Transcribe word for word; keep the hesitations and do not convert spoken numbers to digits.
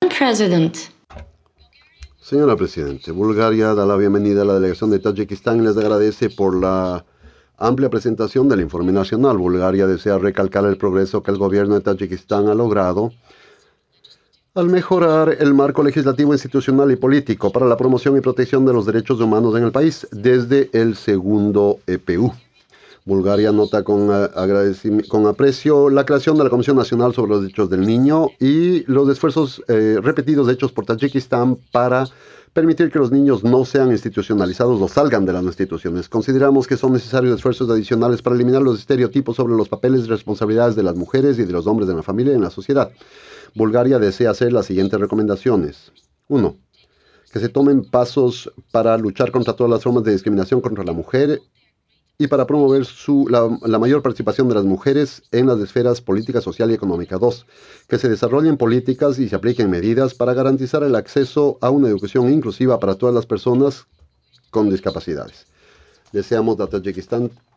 President. Señora Presidente, Bulgaria da la bienvenida a la delegación de Tayikistán y les agradece por la amplia presentación del informe nacional. Bulgaria desea recalcar el progreso que el gobierno de Tayikistán ha logrado al mejorar el marco legislativo, institucional y político para la promoción y protección de los derechos humanos en el país desde el segundo E P U. Bulgaria nota con, uh, con aprecio la creación de la Comisión Nacional sobre los Derechos del Niño y los esfuerzos eh, repetidos hechos por Tayikistán para permitir que los niños no sean institucionalizados o salgan de las instituciones. Consideramos que son necesarios esfuerzos adicionales para eliminar los estereotipos sobre los papeles y responsabilidades de las mujeres y de los hombres en la familia y en la sociedad. Bulgaria desea hacer las siguientes recomendaciones. uno. Que se tomen pasos para luchar contra todas las formas de discriminación contra la mujer y para promover su, la, la mayor participación de las mujeres en las esferas política, social y económica. Dos, que se desarrollen políticas y se apliquen medidas para garantizar el acceso a una educación inclusiva para todas las personas con discapacidades. Deseamos a Tayikistán